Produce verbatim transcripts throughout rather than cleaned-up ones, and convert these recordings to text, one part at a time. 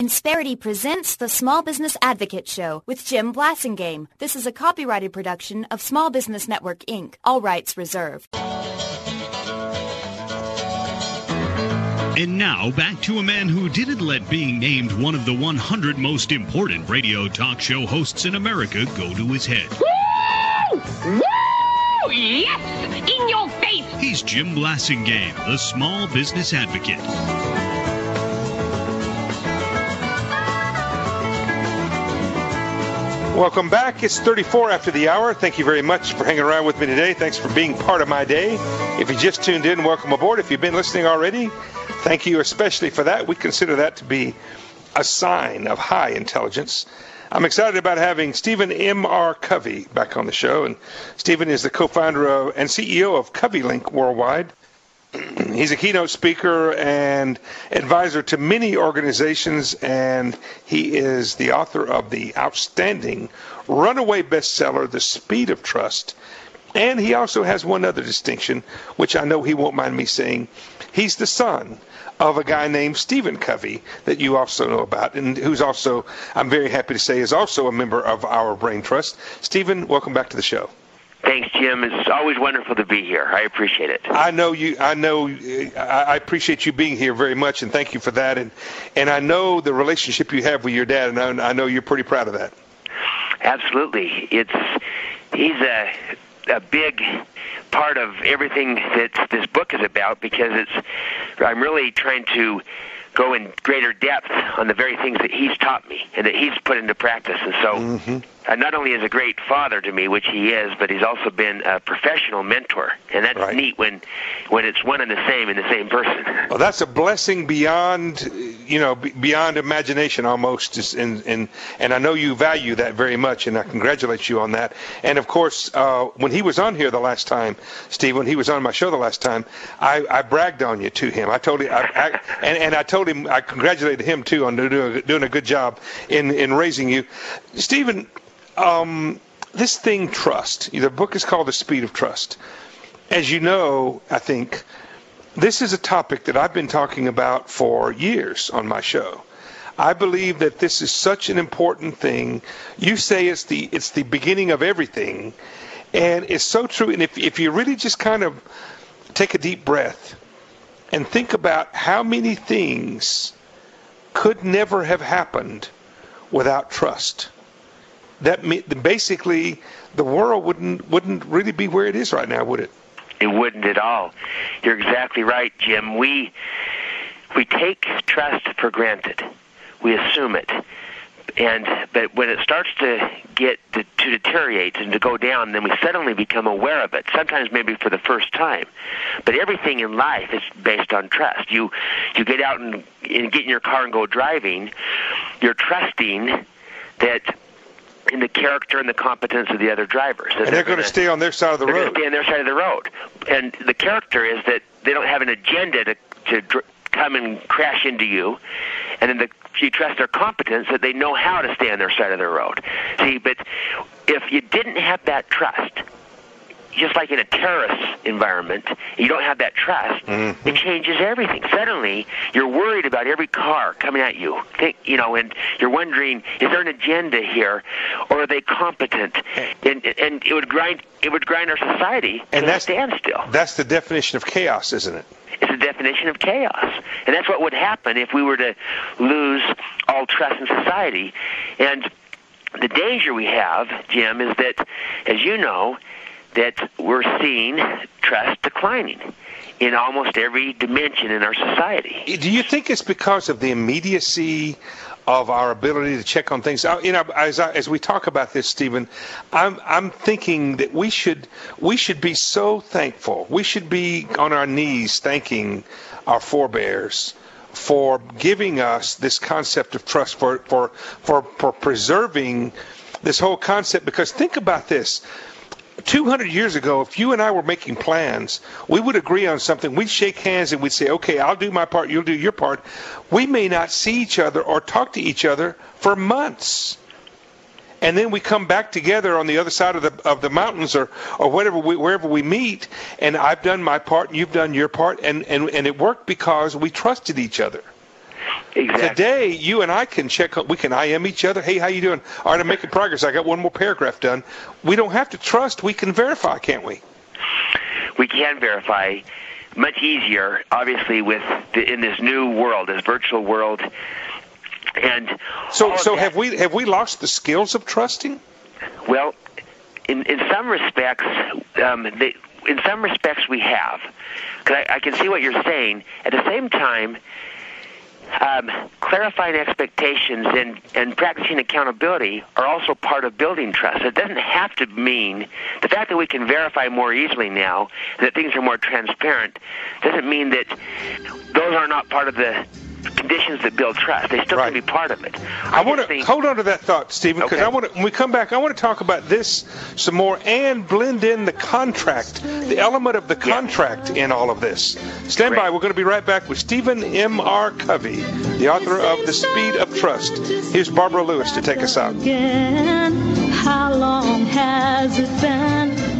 Insperity presents the Small Business Advocate Show with Jim Blasingame. This is a copyrighted production of Small Business Network, Incorporated. All rights reserved. And now, back to a man who didn't let being named one of the one hundred most important radio talk show hosts in America go to his head. Woo! Woo! Yes! In your face! He's Jim Blasingame, the Small Business Advocate. Welcome back. It's thirty-four after the hour. Thank you very much for hanging around with me today. Thanks for being part of my day. If you just tuned in, welcome aboard. If you've been listening already, thank you especially for that. We consider that to be a sign of high intelligence. I'm excited about having Stephen M R. Covey back on the show. And Stephen is the co-founder of, and C E O of CoveyLink Worldwide. He's a keynote speaker and advisor to many organizations, and he is the author of the outstanding runaway bestseller, The Speed of Trust. And he also has one other distinction, which I know he won't mind me saying. He's the son of a guy named Stephen Covey that you also know about, and who's also, I'm very happy to say, is also a member of our Brain Trust. Stephen, welcome back to the show. Thanks, Jim. It's always wonderful to be here. I appreciate it. I know you. I know. I appreciate you being here very much, and thank you for that. And and I know the relationship you have with your dad, and I, I know you're pretty proud of that. Absolutely. It's he's a a big part of everything that this book is about, because it's I'm really trying to go in greater depth on the very things that he's taught me and that he's put into practice. And so mm-hmm. uh, not only is a great father to me, which he is, but he's also been a professional mentor. And that's right. Neat when when it's one and the same in the same person. Well, that's a blessing beyond, you know, beyond imagination almost. And, and, and I know you value that very much, and I congratulate you on that. And, of course, uh, when he was on here the last time, Steve, when he was on my show the last time, I, I bragged on you to him. I told him, I, I, and, and I told him, I congratulated him, too, on doing, doing a good job in, in raising you. Stephen, um, this thing, trust, the book is called The Speed of Trust. As you know, I think, this is a topic that I've been talking about for years on my show. I believe that this is such an important thing. You say it's the it's the beginning of everything, and it's so true. And if if you really just kind of take a deep breath and think about how many things could never have happened without trust, that basically the world wouldn't wouldn't really be where it is right now, would it? It wouldn't at all. You're exactly right, Jim. We we take trust for granted. We assume it. And but when it starts to get to, to deteriorate and to go down, then we suddenly become aware of it, sometimes maybe for the first time. But everything in life is based on trust. You you get out and, and get in your car and go driving, you're trusting that in the character and the competence of the other drivers. And they're, they're going to stay on their side of the they're road. They're going to stay on their side of the road. And the character is that they don't have an agenda to, to dr- come and crash into you. And then the, you trust their competence that they know how to stay on their side of the road. See, but if you didn't have that trust, just like in a terrorist environment, you don't have that trust, mm-hmm. It changes everything. Suddenly, you're worried about every car coming at you. Think, you know, and you're wondering, is there an agenda here, or are they competent? And and it would grind it would grind our society and to that's, a standstill. That's the definition of chaos, isn't it? It's the definition of chaos. And that's what would happen if we were to lose all trust in society. And the danger we have, Jim, is that, as you know, that we're seeing trust declining in almost every dimension in our society. Do you think it's because of the immediacy of our ability to check on things? You know, as I, as we talk about this, Stephen, I'm I'm thinking that we should we should be so thankful. We should be on our knees thanking our forebears for giving us this concept of trust, for for for, for preserving this whole concept. Because think about this. two hundred years ago, if you and I were making plans, we would agree on something. We'd shake hands and we'd say, okay, I'll do my part, you'll do your part. We may not see each other or talk to each other for months. And then we come back together on the other side of the of the mountains or, or whatever we, wherever we meet, and I've done my part and you've done your part, and, and, and it worked because we trusted each other. Exactly. Today, you and I can check, we can I M each other. Hey, how you doing? All right, I'm making progress. I got one more paragraph done. We don't have to trust. We can verify, can't we? We can verify much easier, obviously, with the, in this new world, this virtual world. And so, so that, have we have we lost the skills of trusting? Well, in in some respects, um, they, in some respects we have. Because I, I can see what you're saying. At the same time, um, clarifying expectations and, and practicing accountability are also part of building trust. It doesn't have to mean the fact that we can verify more easily now, that things are more transparent, doesn't mean that those are not part of the conditions that build trust. They still right. can be part of it. I, I want to hold on to that thought, Stephen, because okay. I want to. When we come back, I want to talk about this some more and blend in the contract, the element of the contract yeah. in all of this. Stand Great. by. We're going to be right back with Stephen M R. Covey, the author of The Speed of Trust. Here's Barbara Lewis to take us out. How long has it been?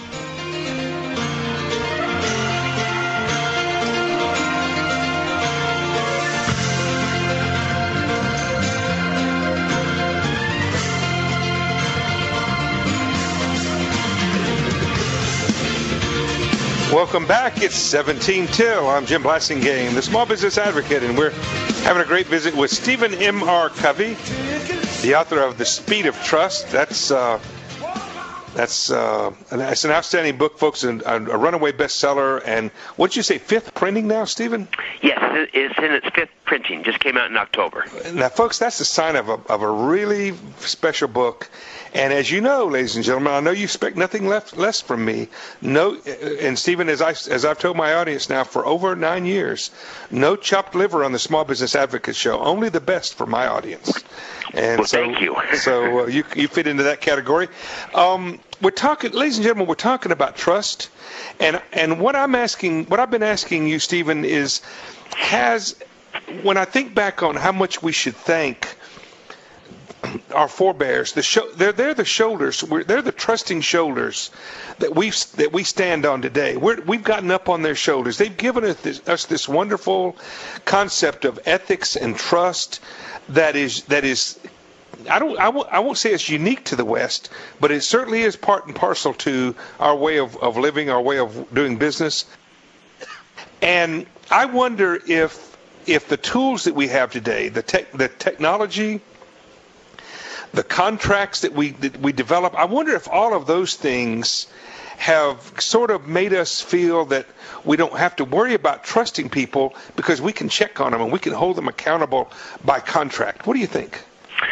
Welcome back. It's seventeen till. I'm Jim Blasingame, the Small Business Advocate, and we're having a great visit with Stephen M R. Covey, the author of The Speed of Trust. That's uh, that's uh, that's an outstanding book, folks, and a, a runaway bestseller. And what did you say, fifth printing now, Stephen? Yes, it's in its fifth printing. Just came out in October. Now, folks, that's a sign of a, of a really special book. And as you know, ladies and gentlemen, I know you expect nothing left, less from me. No, and Stephen, as, I, as I've told my audience now for over nine years, no chopped liver on the Small Business Advocate Show, only the best for my audience. And well, so, thank you. so uh, you, you fit into that category. Um, we're talking, ladies and gentlemen, we're talking about trust. And, and what I'm asking, what I've been asking you, Stephen, is has, when I think back on how much we should thank our forebears, the sho- they're they're the shoulders, we're, they're the trusting shoulders that we that we stand on today. We're, we've gotten up on their shoulders. They've given us this, us this wonderful concept of ethics and trust that is that is. I don't. I won't, I won't say it's unique to the West, but it certainly is part and parcel to our way of, of living, our way of doing business. And I wonder if if the tools that we have today, the tech, the technology, the contracts that we that we develop, I wonder if all of those things have sort of made us feel that we don't have to worry about trusting people because we can check on them and we can hold them accountable by contract. What do you think?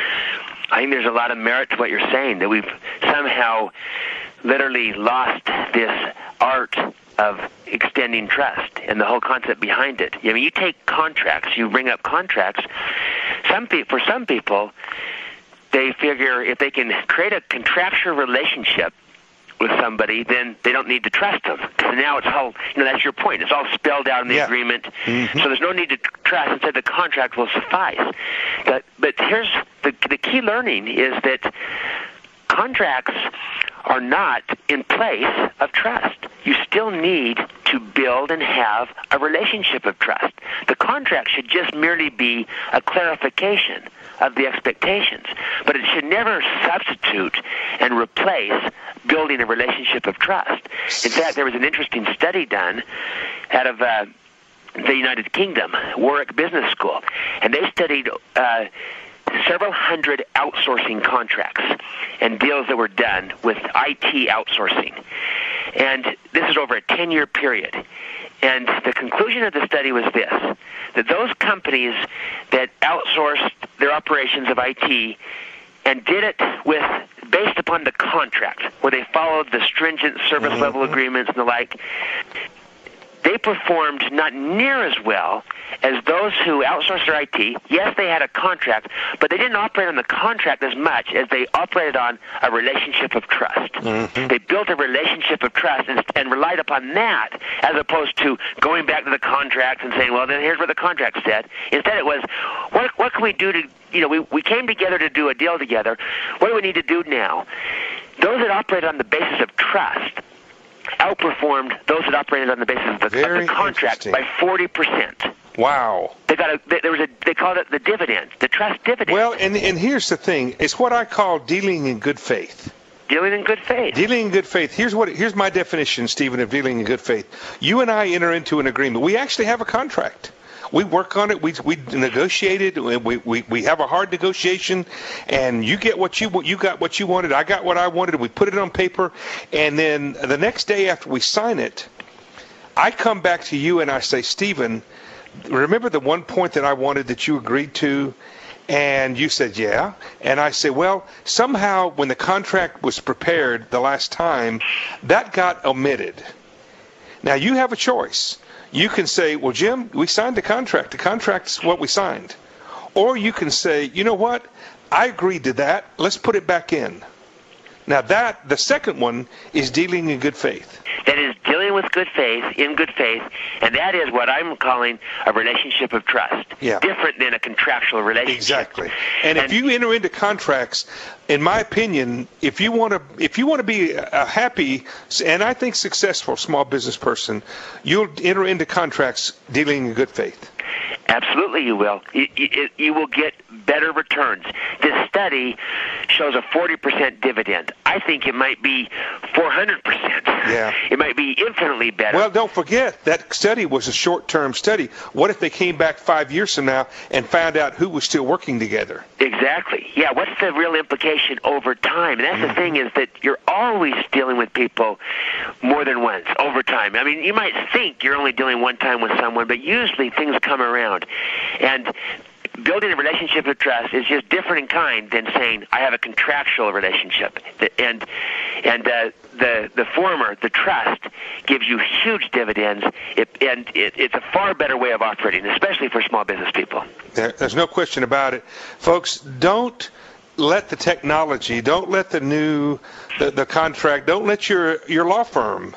I think there's a lot of merit to what you're saying, that we've somehow literally lost this art of extending trust and the whole concept behind it. I mean, you take contracts, you bring up contracts. Some pe- for some people, they figure if they can create a contractual relationship with somebody, then they don't need to trust them. Because now it's all, you know, that's your point. It's all spelled out in the yeah. agreement. Mm-hmm. So there's no need to trust. Instead, the contract will suffice. But, but here's the, the key learning is that contracts are not in place of trust. You still need to build and have a relationship of trust. The contract should just merely be a clarification of the expectations, but it should never substitute and replace building a relationship of trust. In fact, there was an interesting study done out of uh, the United Kingdom, Warwick Business School, and they studied uh, several hundred outsourcing contracts and deals that were done with I T outsourcing. And this is over a ten-year period. And the conclusion of the study was this, that those companies that outsourced their operations of I T and did it with based upon the contract, where they followed the stringent service mm-hmm. level agreements and the like, they performed not near as well as those who outsourced their I T. Yes, they had a contract, but they didn't operate on the contract as much as they operated on a relationship of trust. Mm-hmm. They built a relationship of trust and, and relied upon that, as opposed to going back to the contract and saying, well, then here's what the contract said. Instead, it was, what, what can we do to, you know, we, we came together to do a deal together. What do we need to do now? Those that operated on the basis of trust outperformed those that operated on the basis of the, of the contract by forty percent. Wow. They got a. There was a. They called it the dividend, the trust dividend. Well, and and here's the thing: it's what I call dealing in good faith. Dealing in good faith. Dealing in good faith. Here's what. Here's my definition, Stephen, of dealing in good faith. You and I enter into an agreement. We actually have a contract. We work on it. We we negotiate it. We we we have a hard negotiation, and you get what you you got what you wanted. I got what I wanted. We put it on paper, and then the next day after we sign it, I come back to you and I say, Stephen, remember the one point that I wanted that you agreed to? And you said, yeah. And I say, well, somehow when the contract was prepared the last time, that got omitted. Now, you have a choice. You can say, well, Jim, we signed the contract. The contract's what we signed. Or you can say, you know what? I agreed to that. Let's put it back in. Now, that, the second one, is dealing in good faith. That is dealing with good faith, in good faith, and that is what I'm calling a relationship of trust. Yeah. Different than a contractual relationship. Exactly. And, and if you enter into contracts, in my opinion, if you want to, if you want to be a happy and I think successful small business person, you'll enter into contracts dealing in good faith. Absolutely, you will. You, you, you will get better returns. This study shows a forty percent dividend. I think it might be four hundred percent. Yeah. It might be infinitely better. Well, don't forget, that study was a short-term study. What if they came back five years from now and found out who was still working together? Exactly. Yeah, what's the real implication over time? And that's mm-hmm. the thing, is that you're always dealing with people more than once over time. I mean, you might think you're only dealing one time with someone, but usually things come around. And building a relationship of trust is just different in kind than saying I have a contractual relationship. And and uh, the the former, the trust, gives you huge dividends, it, and it, it's a far better way of operating, especially for small business people. There, there's no question about it. Folks, don't let the technology, don't let the new, the, the contract, don't let your, your law firm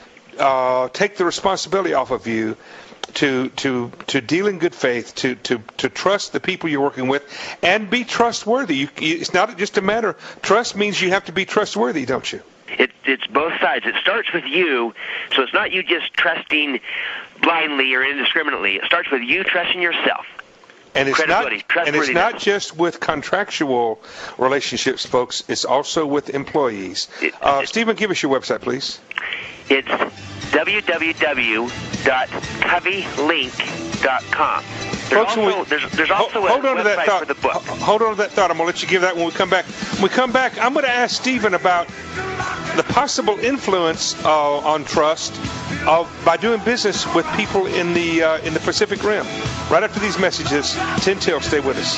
uh, take the responsibility off of you to to to deal in good faith, to to to trust the people you're working with, and be trustworthy. You, it's not just a matter. Trust means you have to be trustworthy, don't you? It, it's both sides. It starts with you, so it's not you just trusting blindly or indiscriminately. It starts with you trusting yourself. And it's not, and it's not just with contractual relationships, folks. It's also with employees. It, uh, it, Stephen, give us your website, please. It's w w w dot covey link dot com. There's Folks, also, we, there's, there's also hold, hold a on to that website thought. for the book. Hold on to that thought. I'm going to let you give that when we come back. When we come back, I'm going to ask Stephen about the possible influence uh, on trust of by doing business with people in the uh, in the Pacific Rim. Right after these messages, Tim Till, stay with us.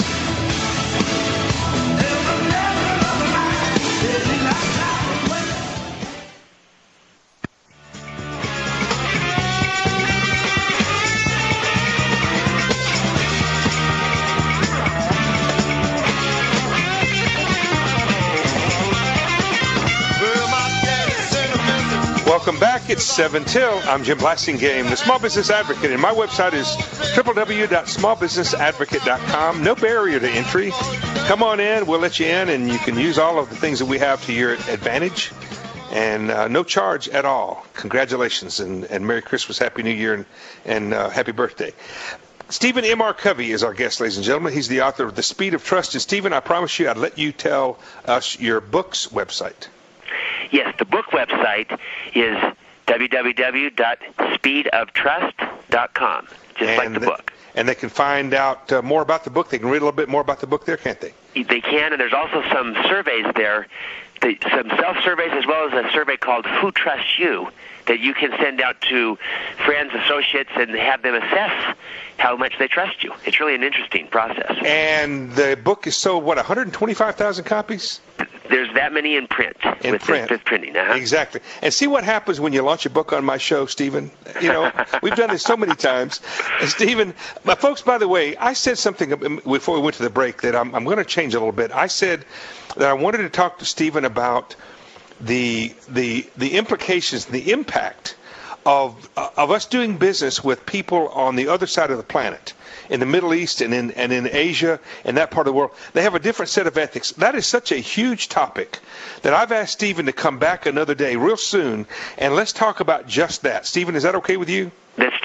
Welcome back. It's seven till. I'm Jim Blasingame, the Small Business Advocate, and my website is w w w dot small business advocate dot com. No barrier to entry. Come on in. We'll let you in, and you can use all of the things that we have to your advantage, and uh, no charge at all. Congratulations, and, and Merry Christmas, Happy New Year, and, and uh, Happy Birthday. Stephen M R. Covey is our guest, ladies and gentlemen. He's the author of The Speed of Trust. And, Stephen, I promise you I'd let you tell us your book's website. Yes, the book website is w w w dot speed of trust dot com, just and like the, the book. And they can find out uh, more about the book. They can read a little bit more about the book there, can't they? They can, and there's also some surveys there, the, some self-surveys as well as a survey called Who Trusts You that you can send out to friends, associates, and have them assess how much they trust you. It's really an interesting process. And the book is sold, what, one hundred twenty-five thousand copies? There's that many in print. In with print. With printing. Uh-huh. Exactly. And see what happens when you launch a book on my show, Stephen. You know, we've done this so many times. And Stephen, my folks, by the way, I said something before we went to the break that I'm, I'm going to change a little bit. I said that I wanted to talk to Stephen about the the the implications, the impact of of us doing business with people on the other side of the planet, in the Middle East and in and in Asia and that part of the world. They have a different set of ethics. That is such a huge topic that I've asked Stephen to come back another day real soon, and let's talk about just that. Stephen, is that okay with you? Let's do it.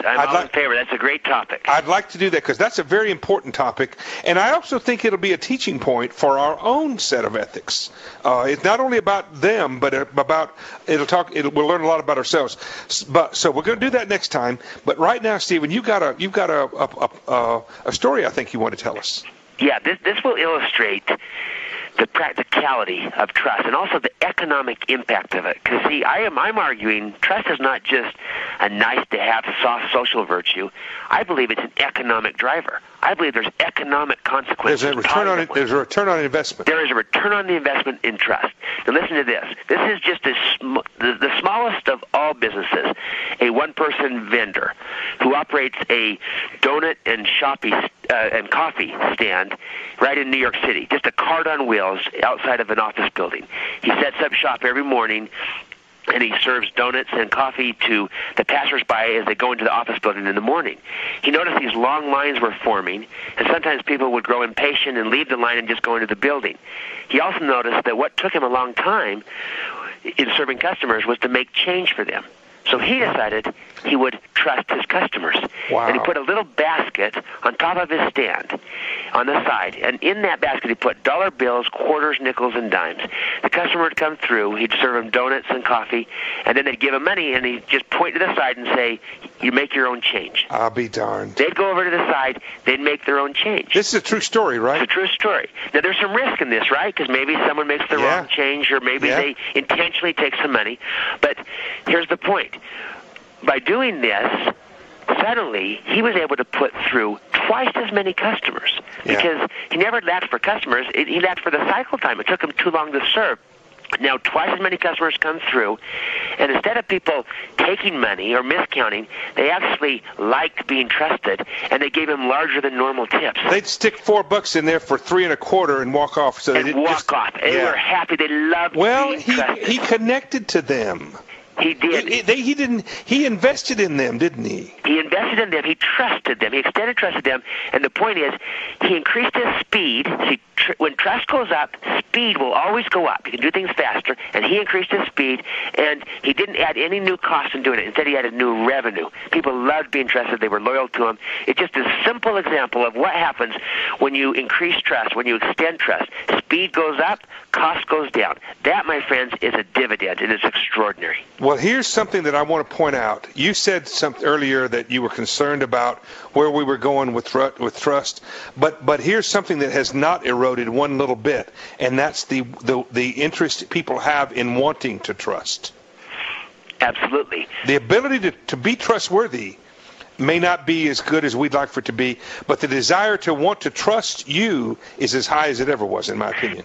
I'm I'd all like, in favor. That's a great topic. I'd like to do that because that's a very important topic, and I also think it'll be a teaching point for our own set of ethics. Uh, it's not only about them, but about it'll talk. It'll, we'll learn a lot about ourselves. But so we're going to do that next time. But right now, Stephen, you got a you've got a a, a a story I think you want to tell us. Yeah, this this will illustrate the practicality of trust and also the economic impact of it. Because, see, I am, I'm arguing trust is not just a nice-to-have soft social virtue. I believe it's an economic driver. I believe there's economic consequences. There's a return on it, there's a return on investment. There is a return on the investment in trust. Now, listen to this. This is just a sm- the, the smallest of all businesses, a one-person vendor who operates a donut and shopping uh, and coffee stand right in New York City, just a cart on wheels outside of an office building. He sets up shop every morning, and he serves donuts and coffee to the passersby as they go into the office building in the morning. He noticed these long lines were forming, and sometimes people would grow impatient and leave the line and just go into the building. He also noticed that what took him a long time in serving customers was to make change for them. So he decided he would trust his customers. Wow. And he put a little basket on top of his stand on the side. And in that basket he put dollar bills, quarters, nickels, and dimes. The customer would come through. He'd serve him donuts and coffee. And then they'd give him money, and he'd just point to the side and say, you make your own change. I'll be darned. They'd go over to the side. They'd make their own change. This is a true story, right? It's a true story. Now, there's some risk in this, right? Because maybe someone makes the Yeah. wrong change, or maybe Yeah. they intentionally take some money. But here's the point. By doing this, suddenly he was able to put through twice as many customers Yeah. because he never lacked for customers. It, he lacked for the cycle time. It took him too long to serve. Now twice as many customers come through, and instead of people taking money or miscounting, they actually liked being trusted, and they gave him larger than normal tips. They'd stick four bucks in there for three and a quarter and walk off. So they and didn't walk just, off. They yeah. were happy. They loved Well, being he trusted. he connected to them. He did. He, they, he didn't. He invested in them, didn't he? He invested in them. He trusted them. He extended trust to them. And the point is, he increased his speed. See, tr- when trust goes up, speed will always go up. You can do things faster. And he increased his speed, and he didn't add any new cost in doing it. Instead, he added new revenue. People loved being trusted. They were loyal to him. It's just a simple example of what happens when you increase trust, when you extend trust. Speed goes up, cost goes down. That, my friends, is a dividend. It is extraordinary. Well, here's something that I want to point out. You said something earlier that you were concerned about where we were going with tr- with trust, but but here's something that has not eroded one little bit, and that's the the, the interest people have in wanting to trust. Absolutely. The ability to, to be trustworthy may not be as good as we'd like for it to be, but the desire to want to trust you is as high as it ever was, in my opinion.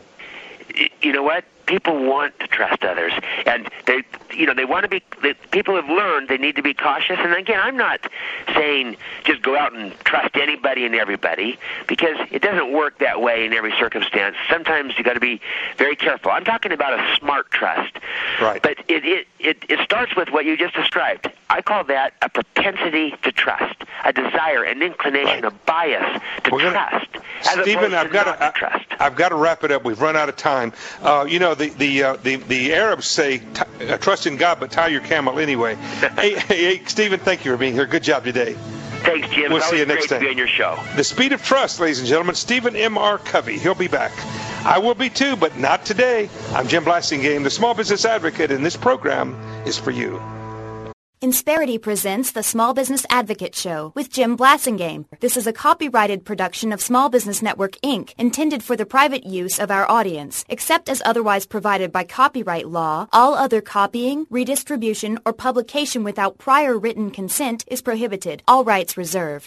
You know what? People want to trust others, and they, you know, they want to be. They, people have learned they need to be cautious. And again, I'm not saying just go out and trust anybody and everybody, because it doesn't work that way in every circumstance. Sometimes you got to be very careful. I'm talking about a smart trust, right? But it it, it it starts with what you just described. I call that a propensity to trust, a desire, an inclination, right. a bias to We're gonna, trust. Stephen, I've got to, to, I, I've got to wrap it up. We've run out of time. Uh, you know, the the uh, the the Arabs say, t- uh, "Trust in God, but tie your camel anyway." hey, hey, hey, Stephen, thank you for being here. Good job today. Thanks, Jim. We'll it's see you great next to time. be on your show. The Speed of Trust, ladies and gentlemen. Stephen M R. Covey. He'll be back. I will be too, but not today. I'm Jim Blasingame, the Small Business Advocate, and this program is for you. Insperity presents the Small Business Advocate Show with Jim Blasingame. This is a copyrighted production of Small Business Network, Incorporated, intended for the private use of our audience. Except as otherwise provided by copyright law, all other copying, redistribution, or publication without prior written consent is prohibited. All rights reserved.